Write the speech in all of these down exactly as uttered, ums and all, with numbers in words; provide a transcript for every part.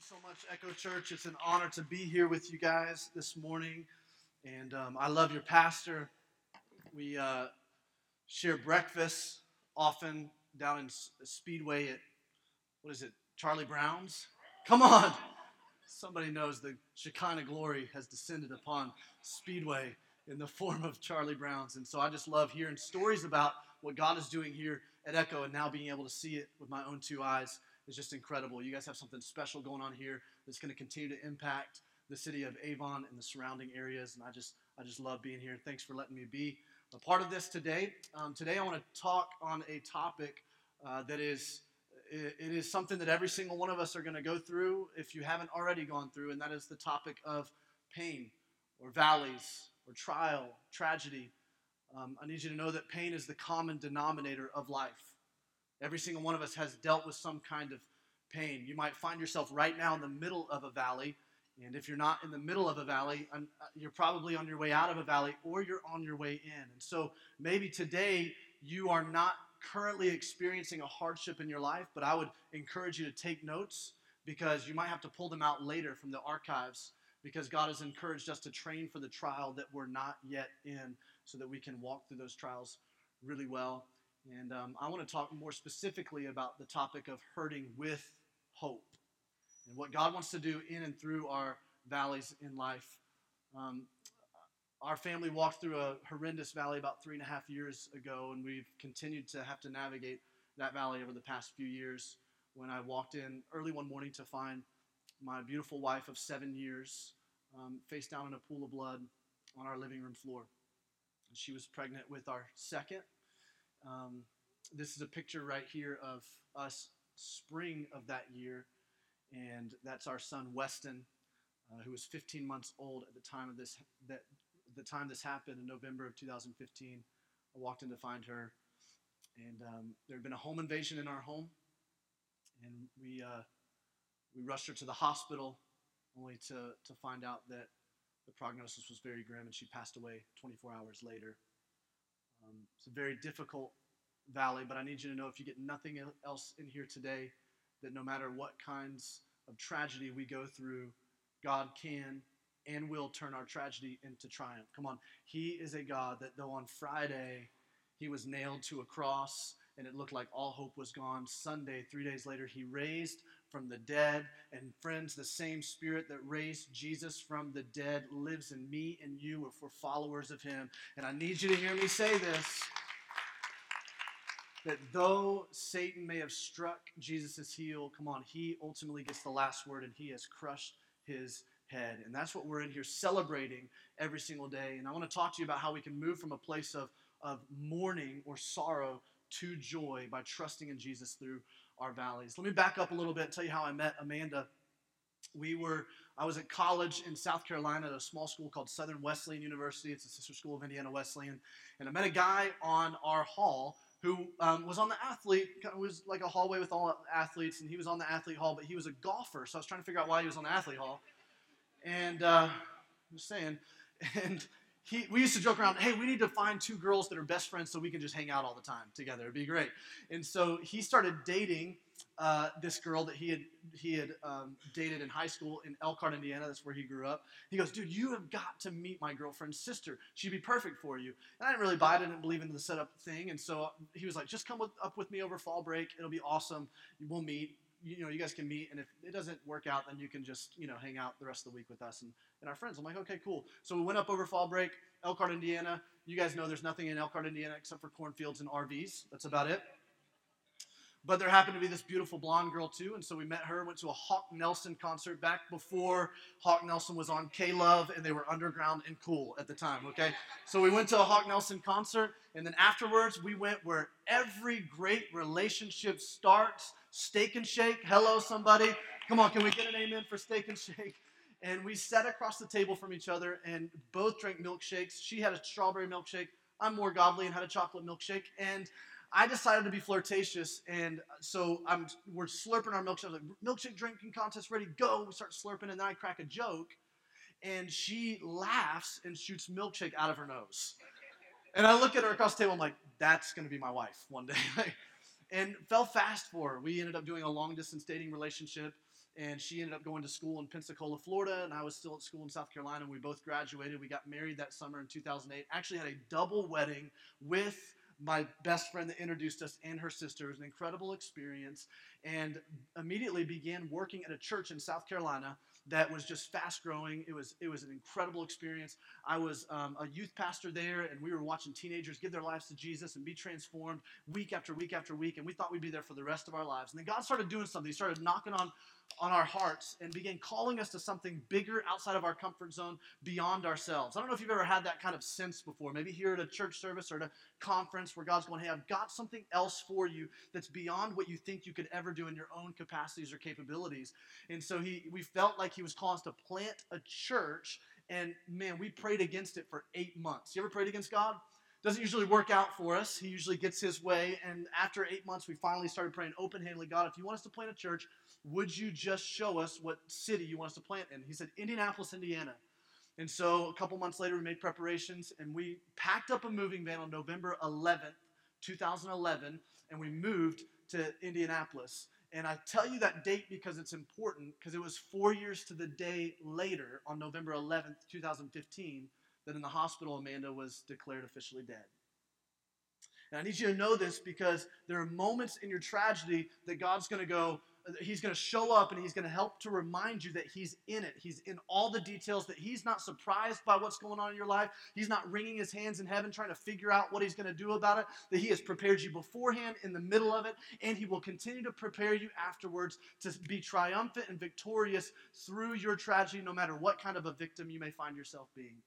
so much, Echo Church. It's an honor to be here with you guys this morning. And um, I love your pastor. We uh, share breakfast often down in Speedway at, what is it, Charlie Brown's? Come on. Somebody knows the Shekinah glory has descended upon Speedway in the form of Charlie Brown's. And so I just love hearing stories about what God is doing here at Echo, and now being able to see it with my own two eyes is just incredible. You guys have something special going on here that's going to continue to impact the city of Avon and the surrounding areas, and I just I just love being here. Thanks for letting me be a part of this today. Um, today I want to talk on a topic uh, that is it, it is something that every single one of us are going to go through if you haven't already gone through, and that is the topic of pain or valleys or trial, tragedy. Um, I need you to know that pain is the common denominator of life. Every single one of us has dealt with some kind of pain. You might find yourself right now in the middle of a valley, and if you're not in the middle of a valley, you're probably on your way out of a valley, or you're on your way in. And so maybe today you are not currently experiencing a hardship in your life, but I would encourage you to take notes, because you might have to pull them out later from the archives, because God has encouraged us to train for the trial that we're not yet in, so that we can walk through those trials really well. And um, I want to talk more specifically about the topic of hurting with hope and what God wants to do in and through our valleys in life. Um, our family walked through a horrendous valley about three and a half years ago, and we've continued to have to navigate that valley over the past few years. When I walked in early one morning to find my beautiful wife of seven years um, face down in a pool of blood on our living room floor. And she was pregnant with our second. Um, this is a picture right here of us spring of that year, and that's our son Weston, uh, who was fifteen months old at the time of this. That the time this happened in November of two thousand fifteen, I walked in to find her, and um, there had been a home invasion in our home, and we uh, we rushed her to the hospital, only to to find out that the prognosis was very grim, and she passed away twenty-four hours later. Um, it's a very difficult valley, but I need you to know, if you get nothing else in here today, that no matter what kinds of tragedy we go through, God can and will turn our tragedy into triumph. Come on. He is a God that though on Friday he was nailed to a cross and it looked like all hope was gone, Sunday, three days later, he raised from the dead. And friends, the same Spirit that raised Jesus from the dead lives in me and you if we're followers of him. And I need you to hear me say this, that though Satan may have struck Jesus' heel, come on, he ultimately gets the last word, and he has crushed his head. And that's what we're in here celebrating every single day. And I want to talk to you about how we can move from a place of, of mourning or sorrow to joy by trusting in Jesus through our valleys. Let me back up a little bit and tell you how I met Amanda. We were, I was at college in South Carolina at a small school called Southern Wesleyan University. It's a sister school of Indiana Wesleyan. And I met a guy on our hall who um, was on the athlete, it was like a hallway with all athletes, and he was on the athlete hall, but he was a golfer. So I was trying to figure out why he was on the athlete hall. And uh, I'm just saying, and he, we used to joke around, hey, we need to find two girls that are best friends so we can just hang out all the time together. It'd be great. And so he started dating uh, this girl that he had he had um, dated in high school in Elkhart, Indiana. That's where he grew up. He goes, dude, you have got to meet my girlfriend's sister. She'd be perfect for you. And I didn't really buy it. I didn't believe in the setup thing. And so he was like, just come with, up with me over fall break. It'll be awesome. We'll meet. You know, you guys can meet, and if it doesn't work out, then you can just, you know, hang out the rest of the week with us and, and our friends. I'm like, okay, cool. So we went up over fall break, Elkhart, Indiana. You guys know there's nothing in Elkhart, Indiana except for cornfields and R Vs. That's about it. But there happened to be this beautiful blonde girl, too, and so we met her, went to a Hawk Nelson concert back before Hawk Nelson was on K-Love, and they were underground and cool at the time, okay? So we went to a Hawk Nelson concert, and then afterwards we went where every great relationship starts, Steak and Shake. Hello, somebody. Come on, can we get an amen for Steak and Shake? And we sat across the table from each other and both drank milkshakes. She had a strawberry milkshake. I'm more godly and had a chocolate milkshake, and I decided to be flirtatious, and so I'm we're slurping our milkshake. I was like, milkshake drinking contest ready, go. We start slurping, and then I crack a joke, and she laughs and shoots milkshake out of her nose. And I look at her across the table, I'm like, that's going to be my wife one day. And fell fast for her. We ended up doing a long-distance dating relationship, And she ended up going to school in Pensacola, Florida, and I was still at school in South Carolina, and we both graduated. We got married that summer in two thousand eight. Actually had a double wedding with my best friend that introduced us and her sister. It was an incredible experience, and immediately began working at a church in South Carolina that was just fast growing. It was it was an incredible experience. I was um, a youth pastor there, and we were watching teenagers give their lives to Jesus and be transformed week after week after week, and we thought we'd be there for the rest of our lives. And then God started doing something. He started knocking on on our hearts and began calling us to something bigger outside of our comfort zone, beyond ourselves. I don't know if you've ever had that kind of sense before, maybe here at a church service or at a conference where God's going, hey, I've got something else for you that's beyond what you think you could ever do in your own capacities or capabilities. And so he, we felt like he was calling us to plant a church, and man, we prayed against it for eight months. You ever prayed against God? Doesn't usually work out for us. He usually gets his way. And after eight months, we finally started praying open-handedly, God, if you want us to plant a church, would you just show us what city you want us to plant in? He said, Indianapolis, Indiana. And so a couple months later, we made preparations, and we packed up a moving van on November eleventh, two thousand eleven, and we moved to Indianapolis. And I tell you that date because it's important, because it was four years to the day later, on November eleventh, two thousand fifteen, that in the hospital, Amanda was declared officially dead. And I need you to know this because there are moments in your tragedy that God's going to go, he's going to show up, and he's going to help to remind you that he's in it. He's in all the details, that he's not surprised by what's going on in your life. He's not wringing his hands in heaven trying to figure out what he's going to do about it, that he has prepared you beforehand, in the middle of it, and he will continue to prepare you afterwards to be triumphant and victorious through your tragedy, no matter what kind of a victim you may find yourself being.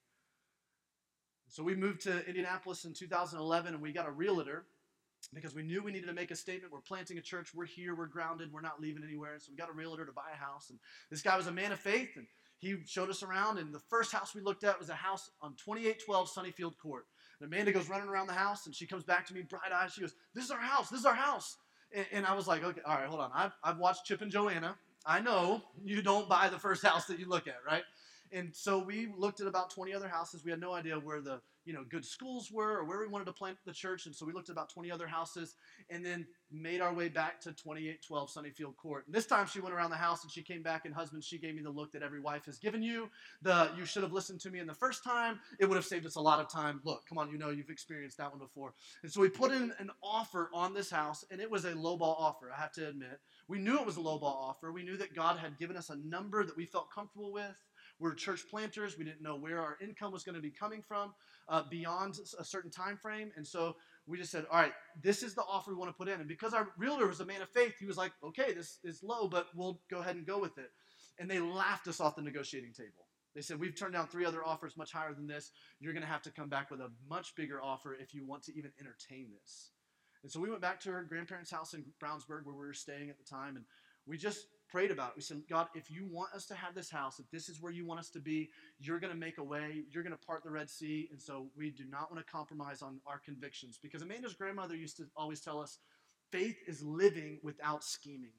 So we moved to Indianapolis in two thousand eleven, and we got a realtor because we knew we needed to make a statement. We're planting a church. We're here. We're grounded. We're not leaving anywhere. And so we got a realtor to buy a house. And this guy was a man of faith, and he showed us around. And the first house we looked at was a house on twenty-eight twelve Sunnyfield Court. And Amanda goes running around the house, and she comes back to me bright-eyed. She goes, this is our house. This is our house. And, and I was like, okay, all right, hold on. I've, I've watched Chip and Joanna. I know you don't buy the first house that you look at, right? And so we looked at about twenty other houses. We had no idea where the you know good schools were or where we wanted to plant the church. And so we looked at about twenty other houses and then made our way back to twenty-eight twelve Sunnyfield Court. And this time she went around the house, and she came back, and husband, she gave me the look that every wife has given you. The you should have listened to me in the first time. It would have saved us a lot of time. Look, come on, you know you've experienced that one before. And so we put in an offer on this house, and it was a lowball offer, I have to admit. We knew it was a lowball offer. We knew that God had given us a number that we felt comfortable with. We're church planters. We didn't know where our income was going to be coming from uh, beyond a certain time frame. And so we just said, all right, this is the offer we want to put in. And because our realtor was a man of faith, he was like, okay, this is low, but we'll go ahead and go with it. And they laughed us off the negotiating table. They said, we've turned down three other offers much higher than this. You're going to have to come back with a much bigger offer if you want to even entertain this. And so we went back to her grandparents' house in Brownsburg, where we were staying at the time, and we just prayed about it. We said, God, if you want us to have this house, if this is where you want us to be, you're going to make a way. You're going to part the Red Sea. And so we do not want to compromise on our convictions. Because Amanda's grandmother used to always tell us, faith is living without scheming.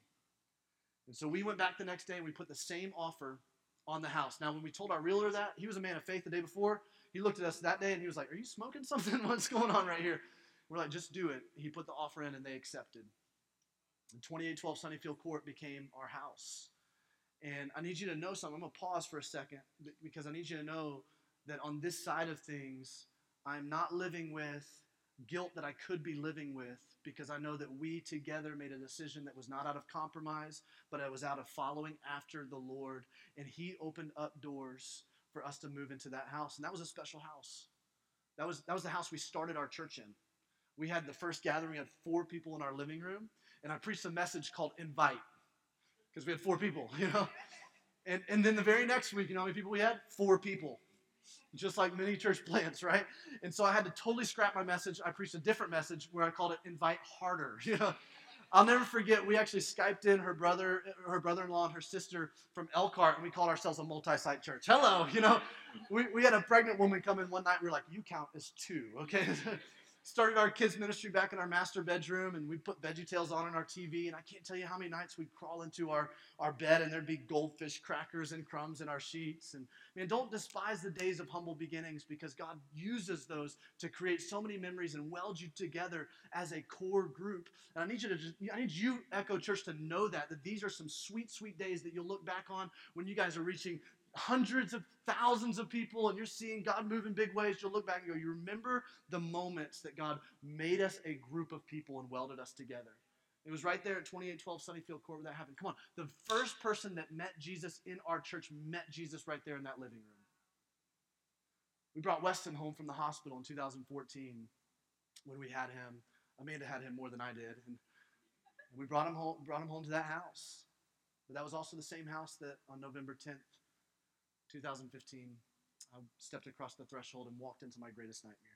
And so we went back the next day, and we put the same offer on the house. Now, when we told our realtor that, he was a man of faith the day before. He looked at us that day, and he was like, are you smoking something? What's going on right here? We're like, just do it. He put the offer in, and they accepted. And twenty-eight twelve Sunnyfield Court became our house. And I need you to know something. I'm going to pause for a second because I need you to know that on this side of things, I'm not living with guilt that I could be living with, because I know that we together made a decision that was not out of compromise, but it was out of following after the Lord. And he opened up doors for us to move into that house. And that was a special house. That was, that was the house we started our church in. We had the first gathering, we had four people in our living room. And I preached a message called Invite, because we had four people, you know. And and then the very next week, you know how many people we had? Four people. Just like many church plants, right? And so I had to totally scrap my message. I preached a different message where I called it Invite Harder. You know, I'll never forget, we actually Skyped in her brother, her brother-in-law and her sister from Elkhart, and we called ourselves a multi-site church. Hello, you know. We, we had a pregnant woman come in one night. We were like, you count as two, okay? started our kids ministry back in our master bedroom, and we put VeggieTales on in our T V, and I can't tell you how many nights we'd crawl into our, our bed and there'd be goldfish crackers and crumbs in our sheets. And man, don't despise the days of humble beginnings, because God uses those to create so many memories and weld you together as a core group. And I need you to just, I need you, Echo Church, to know that, that these are some sweet, sweet days that you'll look back on when you guys are reaching hundreds of thousands of people and you're seeing God move in big ways. You'll look back and go, you remember the moments that God made us a group of people and welded us together. It was right there at twenty-eight twelve Sunnyfield Court where that happened. Come on. The first person that met Jesus in our church met Jesus right there in that living room. We brought Weston home from the hospital in two thousand fourteen when we had him. Amanda had him more than I did. And we brought him home, brought him home to that house. But that was also the same house that on November tenth, two thousand fifteen, I stepped across the threshold and walked into my greatest nightmare.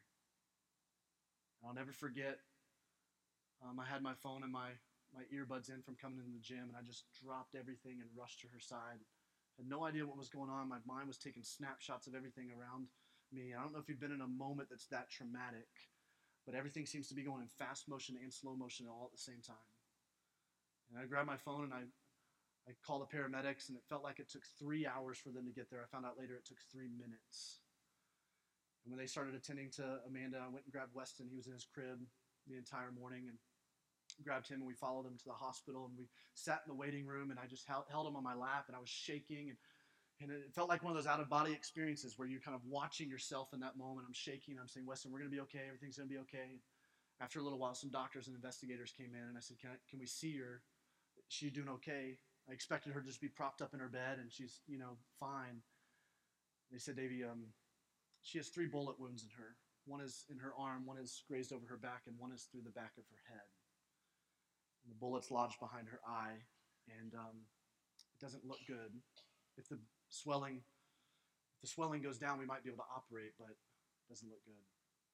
And I'll never forget, um, I had my phone and my, my earbuds in from coming into the gym, and I just dropped everything and rushed to her side. Had no idea what was going on. My mind was taking snapshots of everything around me. I don't know if you've been in a moment that's that traumatic, but everything seems to be going in fast motion and slow motion all at the same time. And I grabbed my phone and I I called the paramedics, and it felt like it took three hours for them to get there. I found out later it took three minutes. And when they started attending to Amanda, I went and grabbed Weston. He was in his crib the entire morning, and grabbed him, and we followed him to the hospital, and we sat in the waiting room, and I just held, held him on my lap, and I was shaking, and, and it felt like one of those out-of-body experiences where you're kind of watching yourself in that moment. I'm shaking. I'm saying, Weston, we're going to be okay. Everything's going to be okay. After a little while, some doctors and investigators came in, and I said, can, I, can we see her? Is she doing okay? I expected her to just be propped up in her bed, and she's, you know, fine. They said, Davey, um, she has three bullet wounds in her. One is in her arm, one is grazed over her back, and one is through the back of her head. And the bullet's lodged behind her eye, and um, it doesn't look good. If the swelling, if the swelling goes down, we might be able to operate, but it doesn't look good.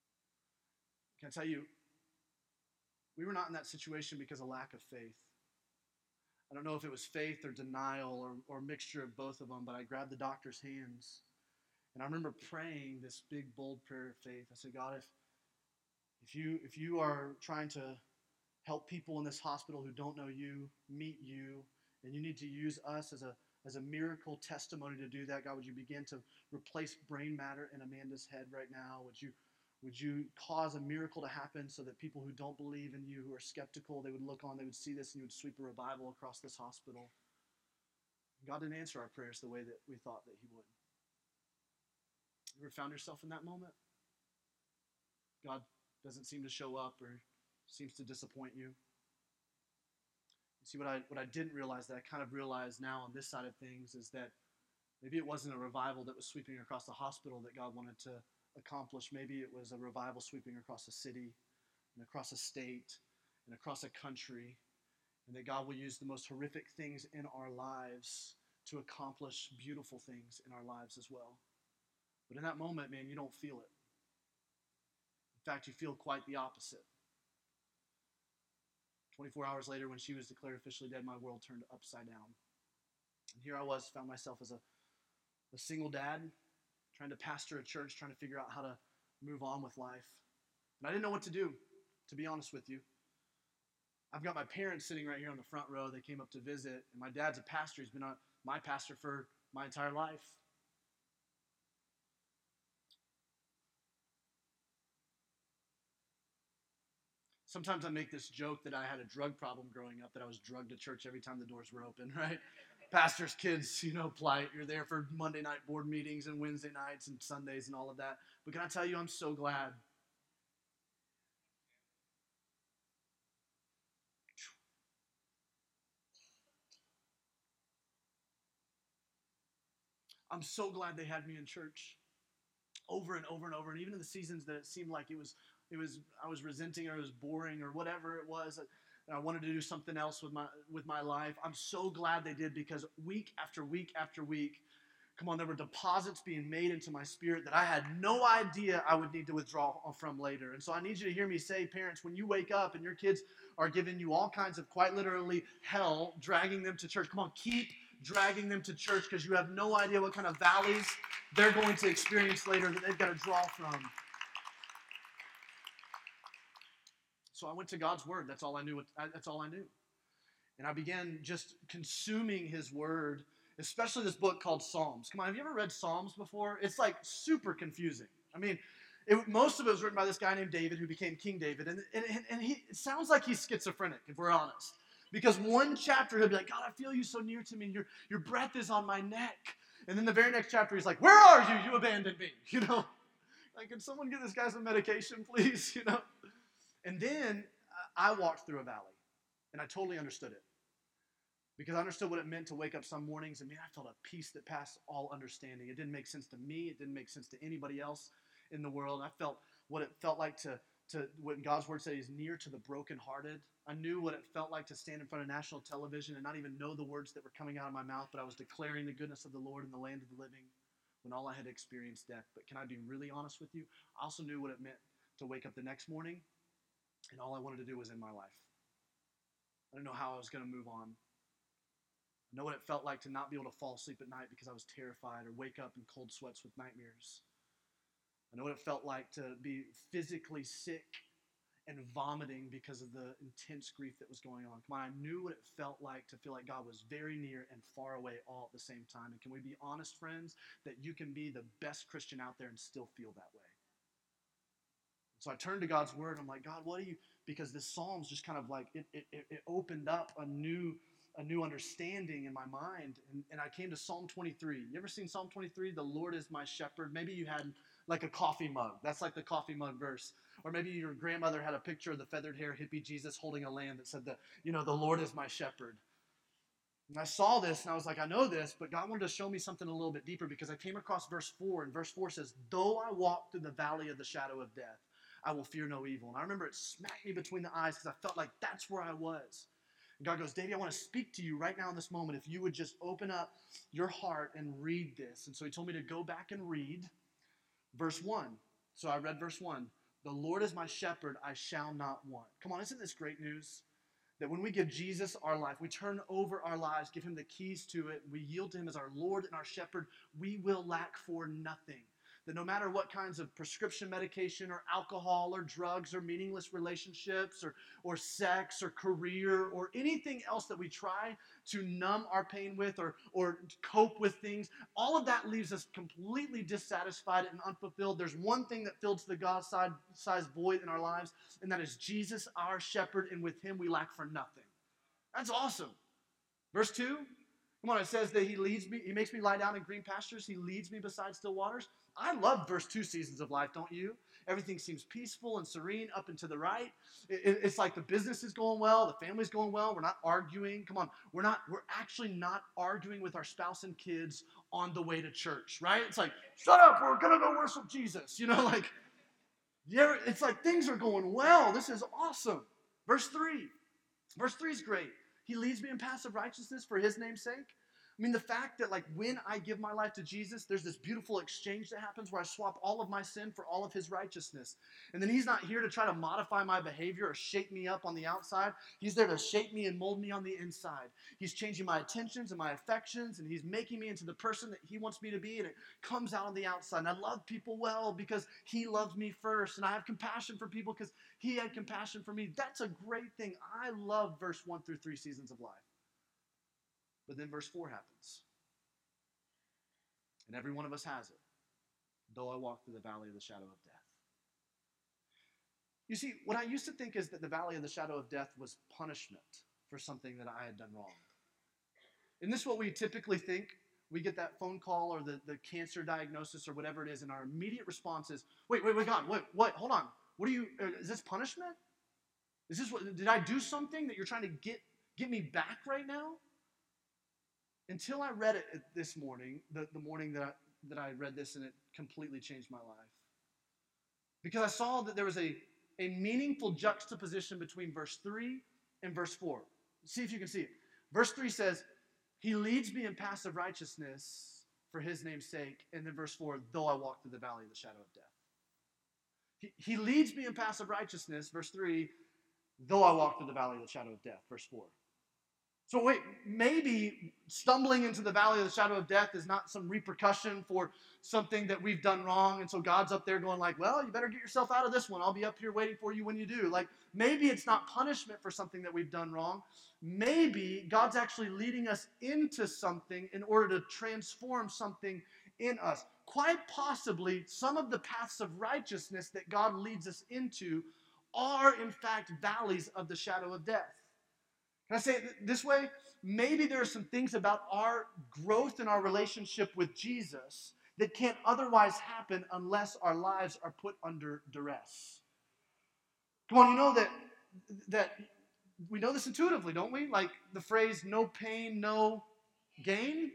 Can I tell you, we were not in that situation because of lack of faith. I don't know if it was faith or denial or, or a mixture of both of them, but I grabbed the doctor's hands. And I remember praying this big, bold prayer of faith. I said, God, if, if, you, if you are trying to help people in this hospital who don't know you, meet you, and you need to use us as a, as a miracle testimony to do that, God, would you begin to replace brain matter in Amanda's head right now? Would you Would you cause a miracle to happen so that people who don't believe in you, who are skeptical, they would look on, they would see this, and you would sweep a revival across this hospital? God didn't answer our prayers the way that we thought that he would. You ever found yourself in that moment? God doesn't seem to show up or seems to disappoint you. You see, what I, what I didn't realize that I kind of realize now on this side of things is that maybe it wasn't a revival that was sweeping across the hospital that God wanted to accomplish. Maybe it was a revival sweeping across a city and across a state and across a country, and that God will use the most horrific things in our lives to accomplish beautiful things in our lives as well. But in that moment, man, you don't feel it. In fact, you feel quite the opposite. twenty-four hours later, when she was declared officially dead, my world turned upside down. And here I was, found myself as a, a single dad, trying to pastor a church, trying to figure out how to move on with life. And I didn't know what to do, to be honest with you. I've got my parents sitting right here on the front row. They came up to visit, and my dad's a pastor. He's been a, my pastor for my entire life. Sometimes I make this joke that I had a drug problem growing up, that I was drugged to church every time the doors were open, right? Pastor's kids, you know, plight. You're there for Monday night board meetings and Wednesday nights and Sundays and all of that. But can I tell you, I'm so glad. I'm so glad they had me in church over and over and over. And even in the seasons that it seemed like it was, it was, I was resenting or it was boring or whatever it was, and I wanted to do something else with my, with my life. I'm so glad they did, because week after week after week, come on, there were deposits being made into my spirit that I had no idea I would need to withdraw from later. And so I need you to hear me say, parents, when you wake up and your kids are giving you all kinds of, quite literally, hell, dragging them to church, come on, keep dragging them to church, because you have no idea what kind of valleys they're going to experience later that they've got to draw from. So I went to God's word. That's all I knew. That's all I knew. And I began just consuming his word, especially this book called Psalms. Come on, have you ever read Psalms before? It's like super confusing. I mean, it, most of it was written by this guy named David who became King David. And, and, and he, it sounds like he's schizophrenic, if we're honest. Because one chapter, he'll be like, God, I feel you so near to me. Your, your breath is on my neck. And then the very next chapter, he's like, where are you? You abandoned me. You know? Like, can someone get this guy some medication, please? You know? And then I walked through a valley. And I totally understood it. Because I understood what it meant to wake up some mornings, and man, I felt a peace that passed all understanding. It didn't make sense to me. It didn't make sense to anybody else in the world. I felt what it felt like to, to when God's word said he's near to the brokenhearted. I knew what it felt like to stand in front of national television and not even know the words that were coming out of my mouth, but I was declaring the goodness of the Lord in the land of the living when all I had experienced death. But can I be really honest with you? I also knew what it meant to wake up the next morning, and all I wanted to do was end my life. I didn't know how I was going to move on. I know what it felt like to not be able to fall asleep at night because I was terrified, or wake up in cold sweats with nightmares. I know what it felt like to be physically sick and vomiting because of the intense grief that was going on. Come on, I knew what it felt like to feel like God was very near and far away all at the same time. And can we be honest, friends, that you can be the best Christian out there and still feel that way? So I turned to God's word. I'm like, God, what do you, because this Psalms just kind of like, it, it, it opened up a new a new understanding in my mind. And, and I came to Psalm twenty-three. You ever seen Psalm twenty-three? The Lord is my shepherd. Maybe you had like a coffee mug. That's like the coffee mug verse. Or maybe your grandmother had a picture of the feathered hair hippie Jesus holding a lamb that said, the, you know, the Lord is my shepherd. And I saw this and I was like, I know this, but God wanted to show me something a little bit deeper because I came across verse four, and verse four says, though I walk through the valley of the shadow of death, I will fear no evil. And I remember it smacked me between the eyes because I felt like that's where I was. And God goes, Davey, I want to speak to you right now in this moment. If you would just open up your heart and read this. And so he told me to go back and read verse one. So I read verse one. The Lord is my shepherd, I shall not want. Come on, isn't this great news? That when we give Jesus our life, we turn over our lives, give him the keys to it, we yield to him as our Lord and our shepherd, we will lack for nothing. That no matter what kinds of prescription medication or alcohol or drugs or meaningless relationships or, or sex or career or anything else that we try to numb our pain with or, or cope with things, all of that leaves us completely dissatisfied and unfulfilled. There's one thing that fills the God-sized void in our lives, and that is Jesus, our shepherd, and with him we lack for nothing. That's awesome. Verse two, come on, it says that he leads me, he makes me lie down in green pastures, he leads me beside still waters. I love verse two seasons of life, don't you? Everything seems peaceful and serene up and to the right. It, it's like the business is going well, the family's going well, we're not arguing. Come on, we're not, we're actually not arguing with our spouse and kids on the way to church, right? It's like, shut up, we're gonna go worship Jesus. You know, like, yeah, it's like things are going well. This is awesome. Verse three. Verse three is great. He leads me in paths of righteousness for his name's sake. I mean, the fact that like when I give my life to Jesus, there's this beautiful exchange that happens where I swap all of my sin for all of his righteousness. And then he's not here to try to modify my behavior or shape me up on the outside. He's there to shape me and mold me on the inside. He's changing my attentions and my affections, and he's making me into the person that he wants me to be, and it comes out on the outside. And I love people well because he loves me first, and I have compassion for people because he had compassion for me. That's a great thing. I love verse one through three seasons of life. But then verse four happens. And every one of us has it. Though I walk through the valley of the shadow of death. You see, what I used to think is that the valley of the shadow of death was punishment for something that I had done wrong. Isn't this what we typically think? We get that phone call or the, the cancer diagnosis or whatever it is, and our immediate response is, wait, wait, wait, God, wait, what? Hold on. What are you, is this punishment? Is this what, did I do something that you're trying to get, get me back right now? Until I read it this morning, the, the morning that I, that I read this, and it completely changed my life. Because I saw that there was a, a meaningful juxtaposition between verse three and verse four. See if you can see it. Verse three says, he leads me in paths of righteousness for his name's sake. And then verse four, though I walk through the valley of the shadow of death. He, he leads me in paths of righteousness, verse three, though I walk through the valley of the shadow of death, verse four. So wait, maybe stumbling into the valley of the shadow of death is not some repercussion for something that we've done wrong. And so God's up there going like, well, you better get yourself out of this one. I'll be up here waiting for you when you do. Like, maybe it's not punishment for something that we've done wrong. Maybe God's actually leading us into something in order to transform something in us. Quite possibly, some of the paths of righteousness that God leads us into are, in fact, valleys of the shadow of death. Can I say it this way? Maybe there are some things about our growth in our relationship with Jesus that can't otherwise happen unless our lives are put under duress. Come on, you know that, that we know this intuitively, don't we? Like the phrase, no pain, no gain.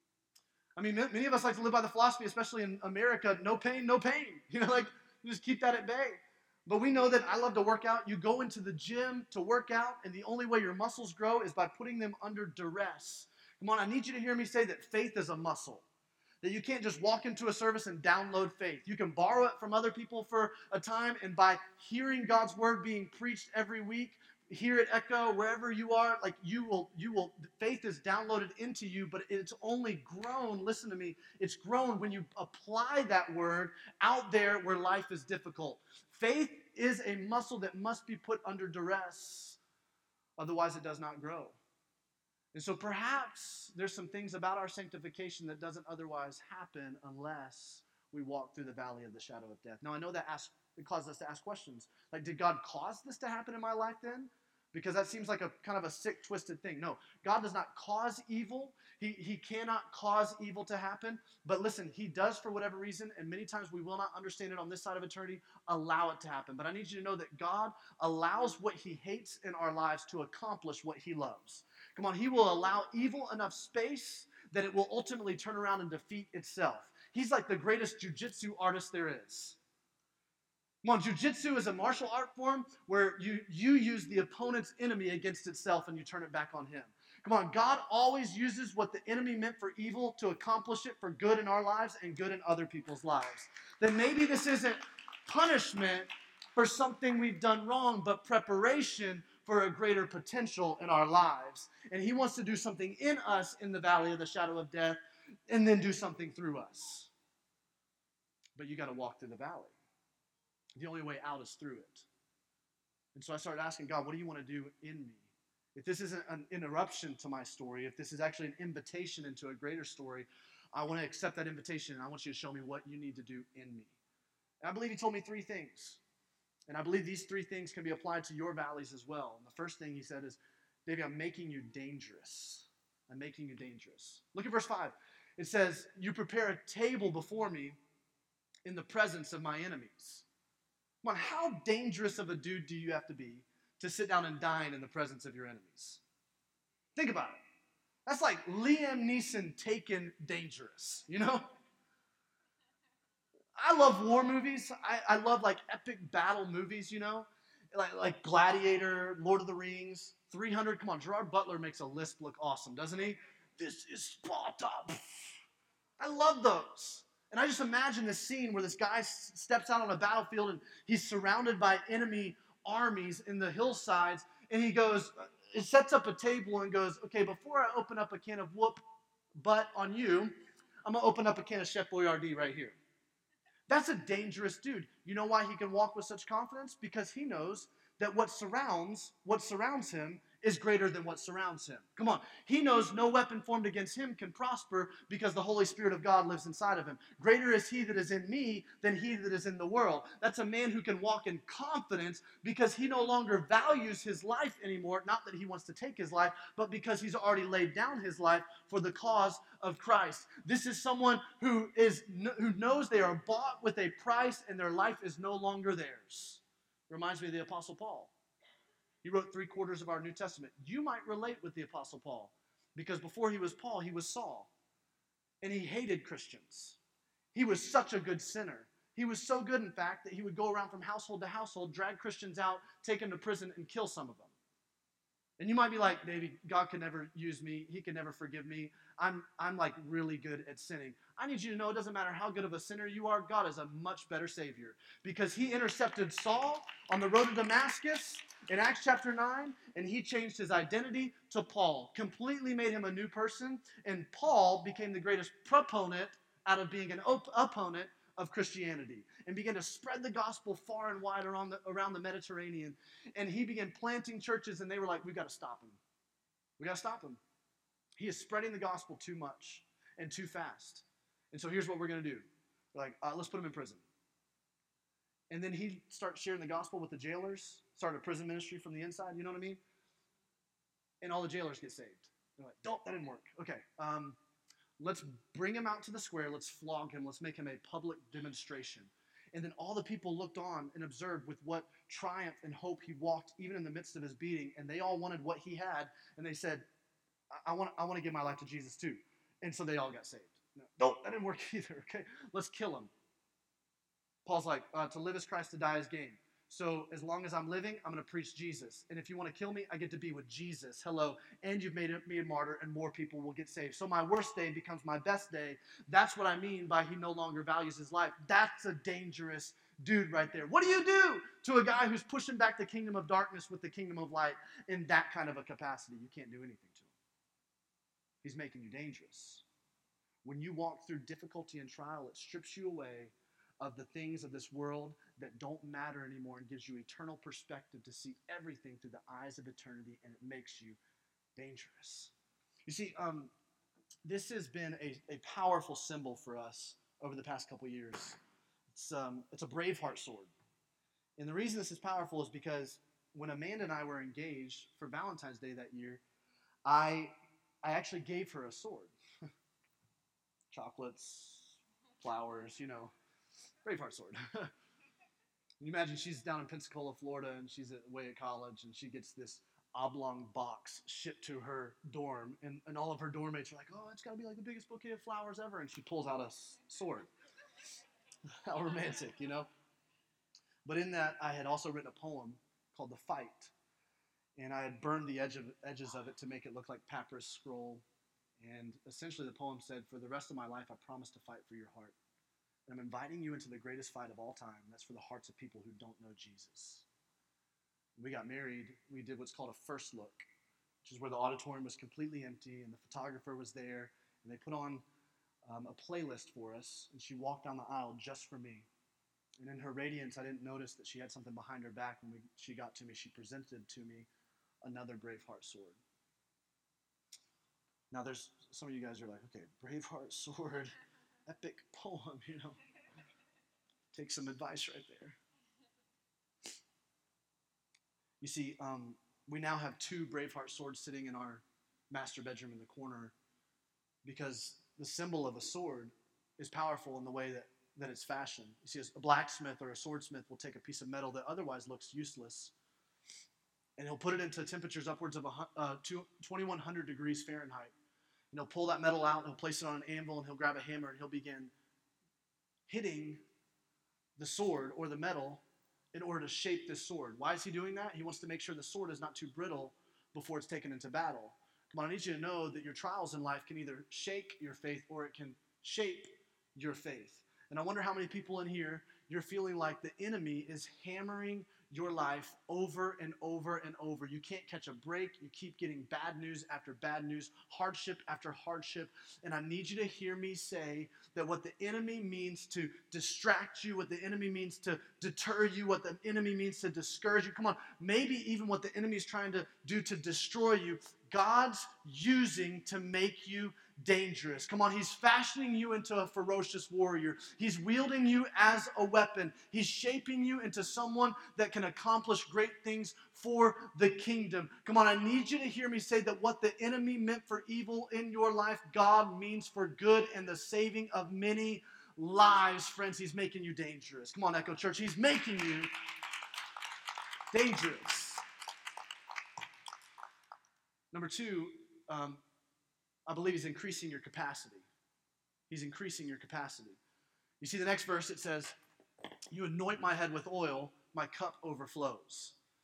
I mean, many of us like to live by the philosophy, especially in America, no pain, no pain. You know, like, you just keep that at bay. But we know that I love to work out. You go into the gym to work out, and the only way your muscles grow is by putting them under duress. Come on, I need you to hear me say that faith is a muscle. That you can't just walk into a service and download faith. You can borrow it from other people for a time, and by hearing God's word being preached every week, here at Echo, wherever you are, like you will, you will, faith is downloaded into you, but it's only grown, listen to me, it's grown when you apply that word out there where life is difficult. Faith is a muscle that must be put under duress, otherwise it does not grow. And so perhaps there's some things about our sanctification that doesn't otherwise happen unless we walk through the valley of the shadow of death. Now, I know that asks, it causes us to ask questions. Like, did God cause this to happen in my life then? Because that seems like a kind of a sick, twisted thing. No, God does not cause evil. He, he cannot cause evil to happen. But listen, he does for whatever reason, and many times we will not understand it on this side of eternity, allow it to happen. But I need you to know that God allows what he hates in our lives to accomplish what he loves. Come on, he will allow evil enough space that it will ultimately turn around and defeat itself. He's like the greatest jiu-jitsu artist there is. Come on, jiu-jitsu is a martial art form where you, you use the opponent's enemy against itself and you turn it back on him. Come on, God always uses what the enemy meant for evil to accomplish it for good in our lives and good in other people's lives. Then maybe this isn't punishment for something we've done wrong, but preparation for a greater potential in our lives. And he wants to do something in us in the valley of the shadow of death and then do something through us. But you got to walk through the valley. The only way out is through it. And so I started asking God, what do you want to do in me? If this isn't an interruption to my story, if this is actually an invitation into a greater story, I want to accept that invitation and I want you to show me what you need to do in me. And I believe he told me three things. And I believe these three things can be applied to your valleys as well. And the first thing he said is, Davey, I'm making you dangerous. I'm making you dangerous. Look at verse five. It says, you prepare a table before me in the presence of my enemies. Come on, how dangerous of a dude do you have to be to sit down and dine in the presence of your enemies? Think about it. That's like Liam Neeson Taken dangerous, you know? I love war movies. I, I love like epic battle movies, you know? Like, like Gladiator, Lord of the Rings, three hundred. Come on, Gerard Butler makes a list look awesome, doesn't he? This is Sparta. I love those. And I just imagine this scene where this guy s- steps out on a battlefield and he's surrounded by enemy armies in the hillsides. And he goes, it sets up a table and goes, okay, before I open up a can of whoop butt on you, I'm going to open up a can of Chef Boyardee right here. That's a dangerous dude. You know why he can walk with such confidence? Because he knows that what surrounds, what surrounds him is greater than what surrounds him. Come on. He knows no weapon formed against him can prosper because the Holy Spirit of God lives inside of him. Greater is he that is in me than he that is in the world. That's a man who can walk in confidence because he no longer values his life anymore. Not that he wants to take his life, but because he's already laid down his life for the cause of Christ. This is someone who is who knows they are bought with a price and their life is no longer theirs. Reminds me of the Apostle Paul. He wrote three quarters of our New Testament. You might relate with the Apostle Paul because before he was Paul, he was Saul. And he hated Christians. He was such a good sinner. He was so good, in fact, that he would go around from household to household, drag Christians out, take them to prison, and kill some of them. And you might be like, Davey, God can never use me. He can never forgive me. I'm, I'm like really good at sinning. I need you to know it doesn't matter how good of a sinner you are. God is a much better Savior because he intercepted Saul on the road to Damascus in Acts chapter nine, and he changed his identity to Paul, completely made him a new person, and Paul became the greatest proponent out of being an op- opponent of Christianity and began to spread the gospel far and wide around the, around the Mediterranean. And he began planting churches, and they were like, we've got to stop him. We got to stop him. He is spreading the gospel too much and too fast. And so here's what we're going to do. We're like, uh, let's put him in prison. And then he starts sharing the gospel with the jailers, started a prison ministry from the inside, you know what I mean? And all the jailers get saved. They're like, don't, that didn't work. Okay, um, let's bring him out to the square. Let's flog him. Let's make him a public demonstration. And then all the people looked on and observed with what triumph and hope he walked, even in the midst of his beating. And they all wanted what he had. And they said, I, I want, I want to give my life to Jesus too. And so they all got saved. No, no, that didn't work either. Okay, let's kill him. Paul's like, uh, to live is Christ, to die is gain. So as long as I'm living, I'm going to preach Jesus. And if you want to kill me, I get to be with Jesus. Hello. And you've made me a martyr, and more people will get saved. So my worst day becomes my best day. That's what I mean by he no longer values his life. That's a dangerous dude right there. What do you do to a guy who's pushing back the kingdom of darkness with the kingdom of light in that kind of a capacity? You can't do anything to him. He's making you dangerous. When you walk through difficulty and trial, it strips you away of the things of this world that don't matter anymore and gives you eternal perspective to see everything through the eyes of eternity, and it makes you dangerous. You see, um, this has been a, a powerful symbol for us over the past couple years. It's, um, it's a Braveheart sword. And the reason this is powerful is because when Amanda and I were engaged for Valentine's Day that year, I, I actually gave her a sword. Chocolates, flowers, you know. Braveheart sword. You imagine she's down in Pensacola, Florida, and she's away at college, and she gets this oblong box shipped to her dorm, and, and all of her dorm mates are like, oh, it's got to be like the biggest bouquet of flowers ever, and she pulls out a sword. How romantic, you know? But in that, I had also written a poem called The Fight, and I had burned the edge of, edges of it to make it look like papyrus scroll, and essentially the poem said, for the rest of my life, I promise to fight for your heart. And I'm inviting you into the greatest fight of all time. That's for the hearts of people who don't know Jesus. When we got married, we did what's called a first look, which is where the auditorium was completely empty and the photographer was there, and they put on um, a playlist for us, and she walked down the aisle just for me. And in her radiance, I didn't notice that she had something behind her back. When we, she got to me, she presented to me another Braveheart sword. Now, there's some of you guys are like, okay, Braveheart sword, epic poem, you know. Take some advice right there. You see, um, we now have two Braveheart swords sitting in our master bedroom in the corner because the symbol of a sword is powerful in the way that, that it's fashioned. You see, a blacksmith or a swordsmith will take a piece of metal that otherwise looks useless, and he'll put it into temperatures upwards of uh, twenty-one hundred degrees Fahrenheit. And he'll pull that metal out, and he'll place it on an anvil, and he'll grab a hammer, and he'll begin hitting the sword or the metal in order to shape this sword. Why is he doing that? He wants to make sure the sword is not too brittle before it's taken into battle. Come on, I need you to know that your trials in life can either shake your faith or it can shape your faith. And I wonder how many people in here, you're feeling like the enemy is hammering your life over and over and over. You can't catch a break. You keep getting bad news after bad news, hardship after hardship. And I need you to hear me say that what the enemy means to distract you, what the enemy means to deter you, what the enemy means to discourage you, come on, maybe even what the enemy is trying to do to destroy you, God's using to make you dangerous. Come on, he's fashioning you into a ferocious warrior. He's wielding you as a weapon. He's shaping you into someone that can accomplish great things for the kingdom. Come on, I need you to hear me say that what the enemy meant for evil in your life, God means for good and the saving of many lives. Friends, he's making you dangerous. Come on, Echo Church, he's making you dangerous. Number two, um, I believe he's increasing your capacity. He's increasing your capacity. You see the next verse, it says, you anoint my head with oil, my cup overflows.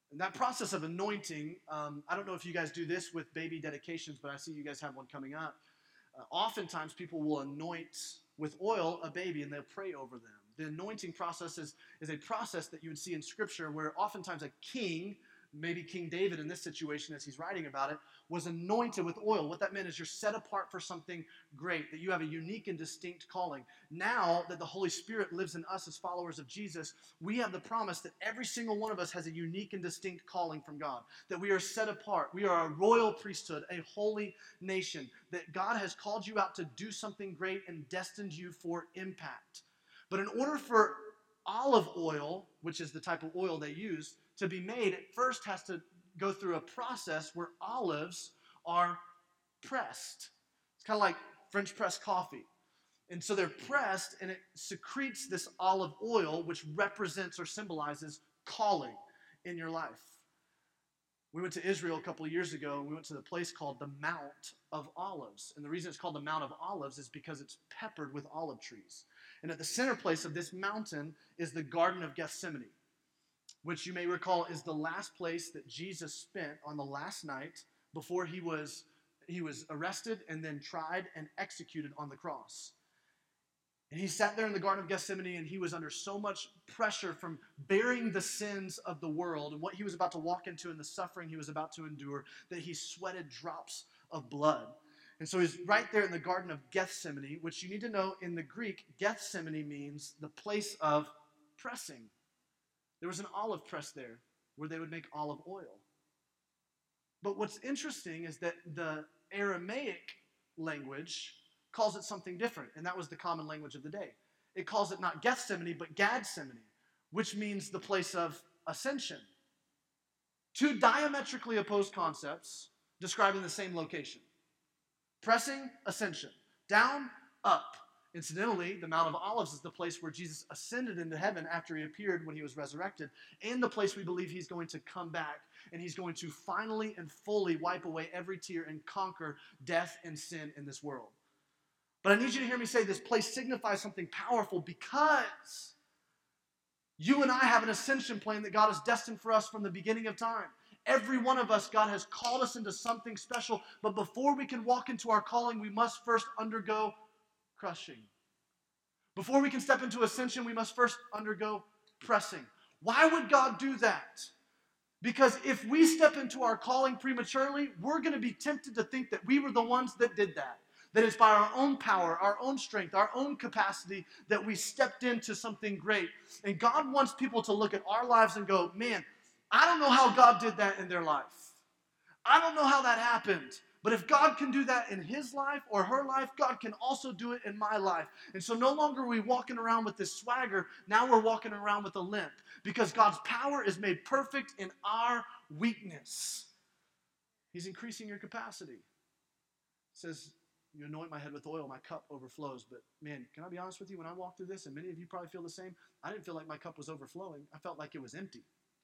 And that process of anointing, um, I don't know if you guys do this with baby dedications, but I see you guys have one coming up. Uh, oftentimes people will anoint with oil a baby and they'll pray over them. The anointing process is, is a process that you would see in Scripture where oftentimes a king, maybe King David in this situation as he's writing about it, was anointed with oil. What that meant is you're set apart for something great, that you have a unique and distinct calling. Now that the Holy Spirit lives in us as followers of Jesus, we have the promise that every single one of us has a unique and distinct calling from God, that we are set apart. We are a royal priesthood, a holy nation, that God has called you out to do something great and destined you for impact. But in order for olive oil, which is the type of oil they use, to be made, it first has to go through a process where olives are pressed. It's kind of like French press coffee. And so they're pressed, and it secretes this olive oil, which represents or symbolizes calling in your life. We went to Israel a couple of years ago, and we went to the place called the Mount of Olives. And the reason it's called the Mount of Olives is because it's peppered with olive trees. And at the center place of this mountain is the Garden of Gethsemane, which you may recall is the last place that Jesus spent on the last night before he was, he was arrested and then tried and executed on the cross. And he sat there in the Garden of Gethsemane, and he was under so much pressure from bearing the sins of the world and what he was about to walk into and the suffering he was about to endure, that he sweated drops of blood. And so he's right there in the Garden of Gethsemane, which you need to know in the Greek, Gethsemane means the place of pressing. There was an olive press there where they would make olive oil. But what's interesting is that the Aramaic language calls it something different, and that was the common language of the day. It calls it not Gethsemane, but Gadsemane, which means the place of ascension. Two diametrically opposed concepts describing the same location. Pressing, ascension. Down, up. Incidentally, the Mount of Olives is the place where Jesus ascended into heaven after he appeared when he was resurrected, and the place we believe he's going to come back, and he's going to finally and fully wipe away every tear and conquer death and sin in this world. But I need you to hear me say this place signifies something powerful because you and I have an ascension plan that God has destined for us from the beginning of time. Every one of us, God has called us into something special, but before we can walk into our calling, we must first undergo crushing. Before we can step into ascension, we must first undergo pressing. Why would God do that? Because if we step into our calling prematurely, we're going to be tempted to think that we were the ones that did that. That it's by our own power, our own strength, our own capacity that we stepped into something great. And God wants people to look at our lives and go, man, I don't know how God did that in their life. I don't know how that happened. But if God can do that in his life or her life, God can also do it in my life. And so no longer are we walking around with this swagger. Now we're walking around with a limp. Because God's power is made perfect in our weakness. He's increasing your capacity. It says, you anoint my head with oil, my cup overflows. But man, can I be honest with you? When I walk through this, and many of you probably feel the same, I didn't feel like my cup was overflowing. I felt like it was empty.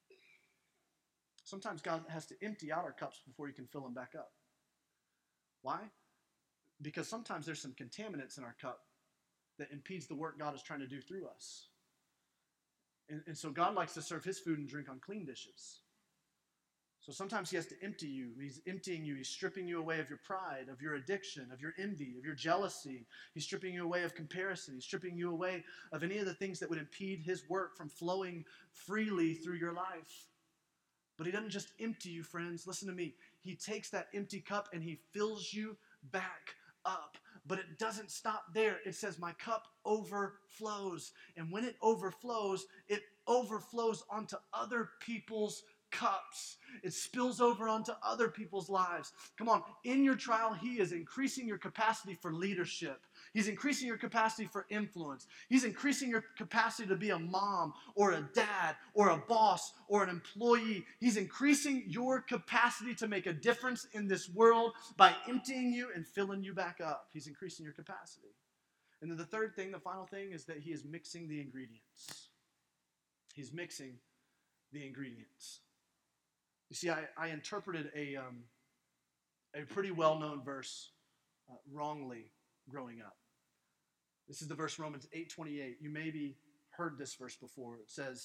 Sometimes God has to empty out our cups before he can fill them back up. Why? Because sometimes there's some contaminants in our cup that impedes the work God is trying to do through us. And, and so God likes to serve his food and drink on clean dishes. So sometimes he has to empty you. He's emptying you. He's stripping you away of your pride, of your addiction, of your envy, of your jealousy. He's stripping you away of comparison. He's stripping you away of any of the things that would impede his work from flowing freely through your life. But he doesn't just empty you, friends. Listen to me. He takes that empty cup and he fills you back up. But it doesn't stop there. It says, my cup overflows. And when it overflows, it overflows onto other people's cups. It spills over onto other people's lives. Come on, in your trial, he is increasing your capacity for leadership. He's increasing your capacity for influence. He's increasing your capacity to be a mom or a dad or a boss or an employee. He's increasing your capacity to make a difference in this world by emptying you and filling you back up. He's increasing your capacity. And then the third thing, the final thing, is that he is mixing the ingredients. He's mixing the ingredients. You see, I, I interpreted a, um, a pretty well-known verse uh, wrongly growing up. This is the verse Romans eight twenty-eight. You maybe heard this verse before. It says,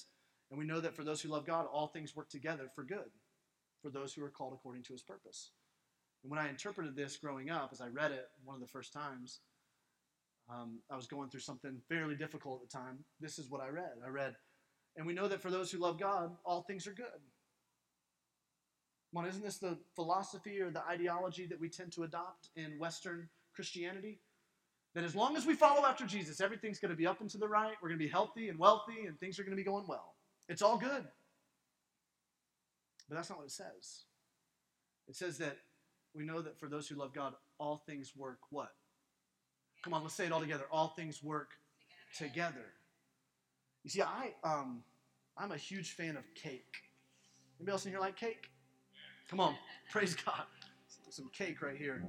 And we know that for those who love God, all things work together for good, for those who are called according to his purpose. And when I interpreted this growing up, as I read it one of the first times, um, I was going through something fairly difficult at the time. This is what I read. I read, and we know that for those who love God, all things are good. Come on, isn't this the philosophy or the ideology that we tend to adopt in Western Christianity? That as long as we follow after Jesus, everything's going to be up and to the right. We're going to be healthy and wealthy, and things are going to be going well. It's all good. But that's not what it says. It says that we know that for those who love God, all things work what? Come on, let's say it all together. All things work together. You see, I, um, I'm a huge fan of cake. Anybody else in here like cake? Come on, praise God. Some cake right here.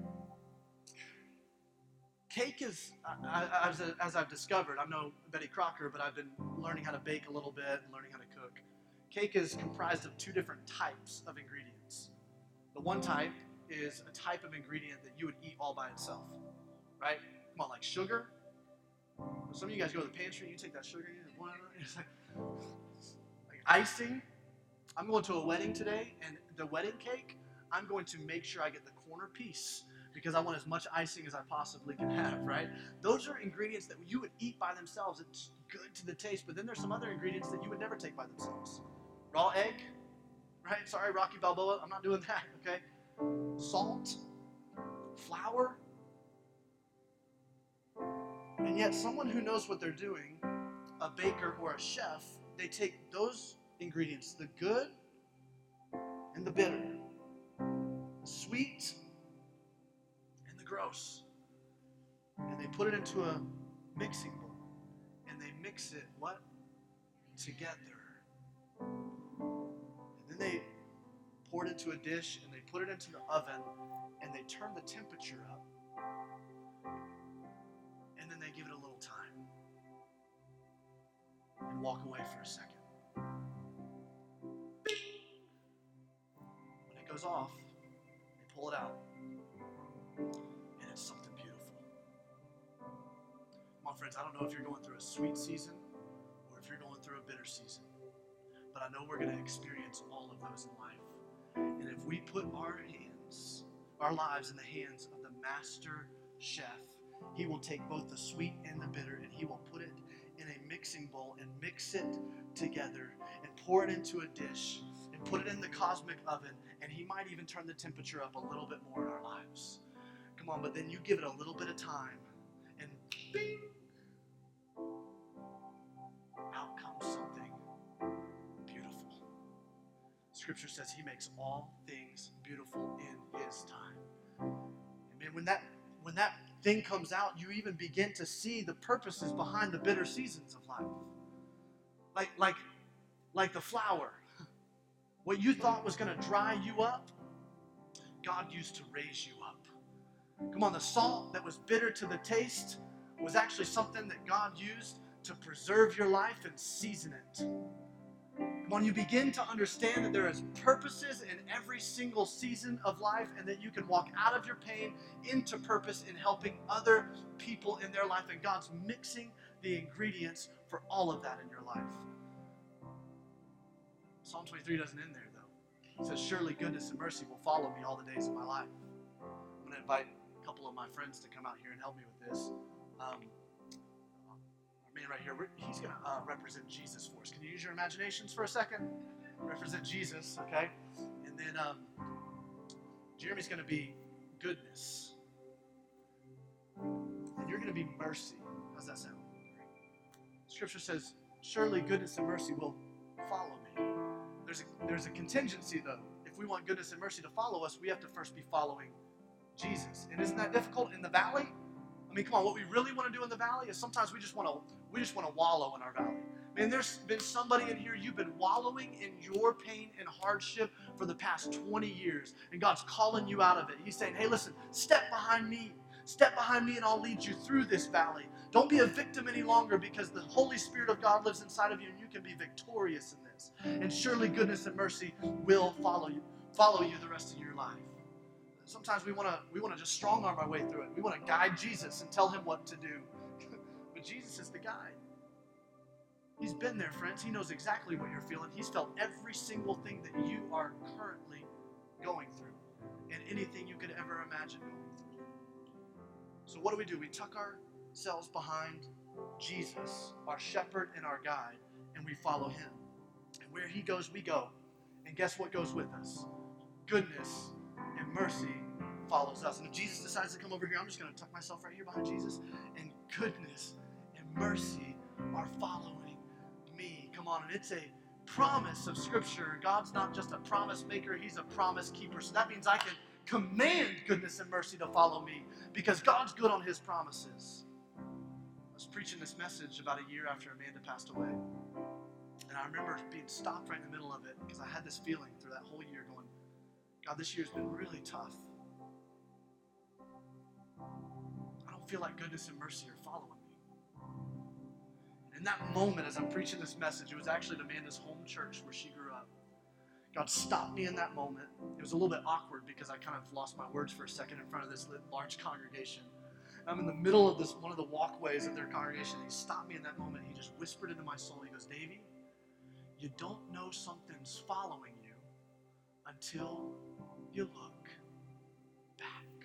Cake is, I, I, as, as I've discovered, I'm no Betty Crocker, but I've been learning how to bake a little bit and learning how to cook. Cake is comprised of two different types of ingredients. The one type is a type of ingredient that you would eat all by itself, right? Come on, like sugar. Some of you guys go to the pantry and you take that sugar and you boil it. It's like, like icing. I'm going to a wedding today, and the wedding cake, I'm going to make sure I get the corner piece because I want as much icing as I possibly can have, right? Those are ingredients that you would eat by themselves. It's good to the taste, but then there's some other ingredients that you would never take by themselves. Raw egg, right? Sorry, Rocky Balboa, I'm not doing that, okay? Salt, flour. And yet someone who knows what they're doing, a baker or a chef, they take those ingredients, the good and the bitter, the sweet and the gross, and they put it into a mixing bowl, and they mix it, what? Together. And then they pour it into a dish, and they put it into the oven, and they turn the temperature up, and then they give it a little time, and walk away for a second. When it goes off, they pull it out, and it's something beautiful. Come on, friends, I don't know if you're going through a sweet season or if you're going through a bitter season, but I know we're going to experience all of those in life. And if we put our hands, our lives in the hands of the master chef, he will take both the sweet and the bitter, and he will put it in a mixing bowl and mix it together and pour it into a dish and put it in the cosmic oven, and he might even turn the temperature up a little bit more in our lives. Come on, but then you give it a little bit of time, and bing, out comes something beautiful. Scripture says he makes all things beautiful in his time. And man, when that when that thing comes out, you even begin to see the purposes behind the bitter seasons of life. Like like like the flower. What you thought was going to dry you up, God used to raise you up. Come on, the salt that was bitter to the taste was actually something that God used to preserve your life and season it. Come on, you begin to understand that there is purposes in every single season of life, and that you can walk out of your pain into purpose in helping other people in their life, and God's mixing the ingredients for all of that in your life. Psalm twenty-three doesn't end there, though. It says, surely goodness and mercy will follow me all the days of my life. I'm going to invite a couple of my friends to come out here and help me with this. Um, our man right here, he's going to uh, represent Jesus for us. Can you use your imaginations for a second? Represent Jesus, okay? And then um, Jeremy's going to be goodness. And you're going to be mercy. How's that sound? Scripture says, surely goodness and mercy will follow me. There's a, there's a contingency, though. If we want goodness and mercy to follow us, we have to first be following Jesus. And isn't that difficult in the valley? I mean, come on, what we really want to do in the valley is sometimes we just want to we just want to wallow in our valley. Man, there's been somebody in here, you've been wallowing in your pain and hardship for the past twenty years, and God's calling you out of it. He's saying, hey, listen, step behind me. Step behind me and I'll lead you through this valley. Don't be a victim any longer, because the Holy Spirit of God lives inside of you and you can be victorious in this. And surely goodness and mercy will follow you, follow you the rest of your life. Sometimes we want to we want to just strong arm our way through it. We want to guide Jesus and tell him what to do. But Jesus is the guide. He's been there, friends. He knows exactly what you're feeling. He's felt every single thing that you are currently going through and anything you could ever imagine going through. So what do we do? We tuck ourselves behind Jesus, our shepherd and our guide, and we follow him. And where he goes, we go. And guess what goes with us? Goodness and mercy follows us. And if Jesus decides to come over here, I'm just going to tuck myself right here behind Jesus. And goodness and mercy are following me. Come on. And it's a promise of Scripture. God's not just a promise maker. He's a promise keeper. So that means I can command goodness and mercy to follow me because God's good on his promises. I was preaching this message about a year after Amanda passed away. And I remember being stopped right in the middle of it because I had this feeling through that whole year going, God, this year's been really tough. I don't feel like goodness and mercy are following me. And in that moment, as I'm preaching this message, it was actually at Amanda's home church where she grew up. God stopped me in that moment. It was a little bit awkward because I kind of lost my words for a second in front of this large congregation. I'm in the middle of this one of the walkways of their congregation. He stopped me in that moment. He just whispered into my soul. He goes, Davey, you don't know something's following you until you look back.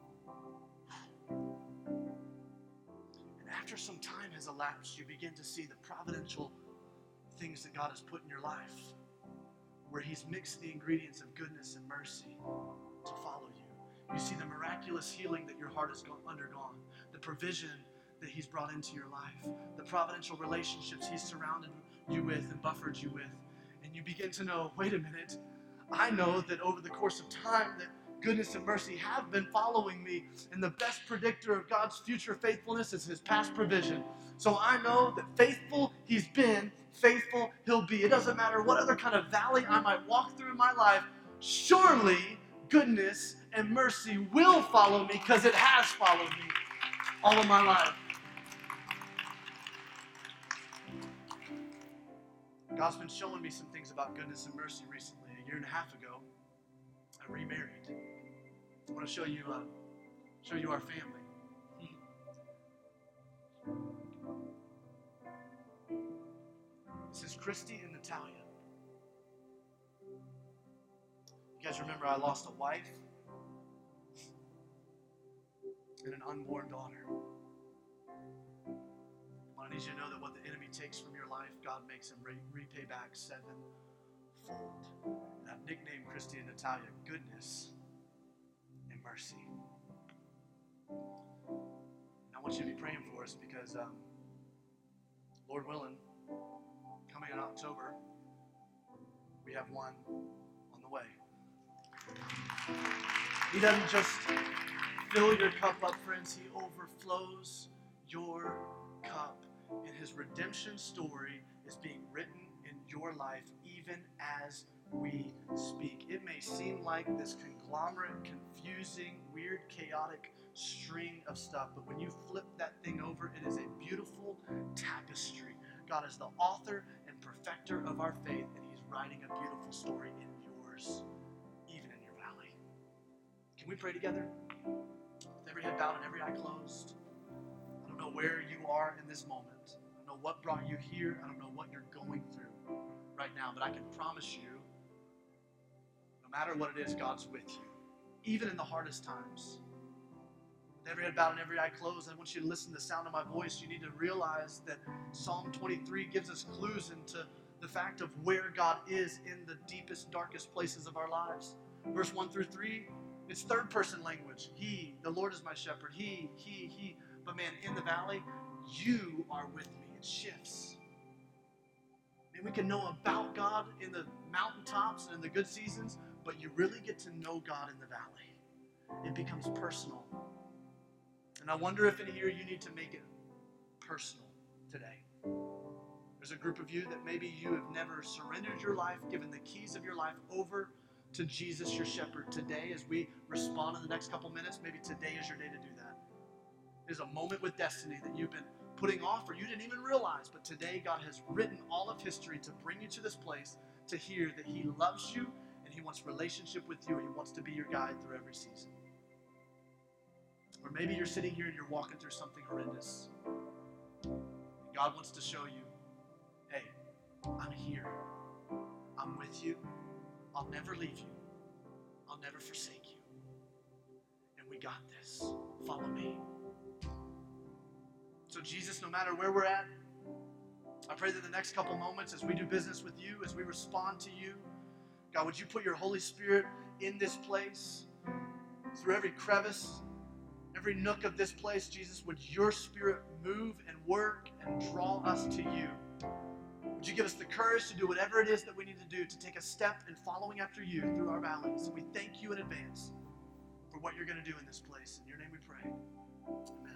And after some time has elapsed, you begin to see the providential things that God has put in your life, where he's mixed the ingredients of goodness and mercy to follow you. You see the miraculous healing that your heart has undergone, the provision that he's brought into your life, the providential relationships he's surrounded you with and buffered you with. And you begin to know, wait a minute, I know that over the course of time that goodness and mercy have been following me, and the best predictor of God's future faithfulness is his past provision. So I know that faithful he's been, faithful he'll be. It doesn't matter what other kind of valley I might walk through in my life, surely goodness and mercy will follow me because it has followed me all of my life. God's been showing me some things about goodness and mercy recently. A year and a half ago, I remarried. I want to show you, uh, show you our family. This is Christy and Natalia. You guys remember I lost a wife and an unborn daughter. I need you to know that what the enemy takes from your life, God makes him re- repay back sevenfold. And I've nicknamed Christy and Natalia goodness and mercy. And I want you to be praying for us because, um, Lord willing, coming in October, we have one on the way. He doesn't just fill your cup up, friends. He overflows your cup. And his redemption story is being written in your life even as we speak. It may seem like this conglomerate, confusing, weird, chaotic string of stuff, but when you flip that thing over, it is a beautiful tapestry. God is the author and perfecter of our faith, and he's writing a beautiful story in yours, even in your valley. Can we pray together? With every head bowed and every eye closed. I don't know where you are in this moment. I don't know what brought you here. I don't know what you're going through right now, but I can promise you, no matter what it is, God's with you, even in the hardest times. With every head bowed and every eye closed, I want you to listen to the sound of my voice. You need to realize that Psalm twenty-three gives us clues into the fact of where God is in the deepest, darkest places of our lives. Verse one through three, it's third person language. He, the Lord is my shepherd. He, he, he. But man, in the valley, you are with me. It shifts. And we can know about God in the mountaintops and in the good seasons, but you really get to know God in the valley. It becomes personal. And I wonder if in here you need to make it personal today. There's a group of you that maybe you have never surrendered your life, given the keys of your life over to Jesus, your shepherd. Today, as we respond in the next couple minutes, maybe today is your day to do that. There's a moment with destiny that you've been putting off or you didn't even realize, but today God has written all of history to bring you to this place to hear that he loves you and he wants relationship with you and he wants to be your guide through every season. Or maybe you're sitting here and you're walking through something horrendous. God wants to show you I'm here. I'm with you. I'll never leave you. I'll never forsake you. And we got this. Follow me. So Jesus, no matter where we're at, I pray that the next couple moments as we do business with you, as we respond to you, God, would you put your Holy Spirit in this place, through every crevice, every nook of this place, Jesus, would your Spirit move and work and draw us to you? Would you give us the courage to do whatever it is that we need to do to take a step in following after you through our valleys? And we thank you in advance for what you're going to do in this place. In your name we pray. Amen.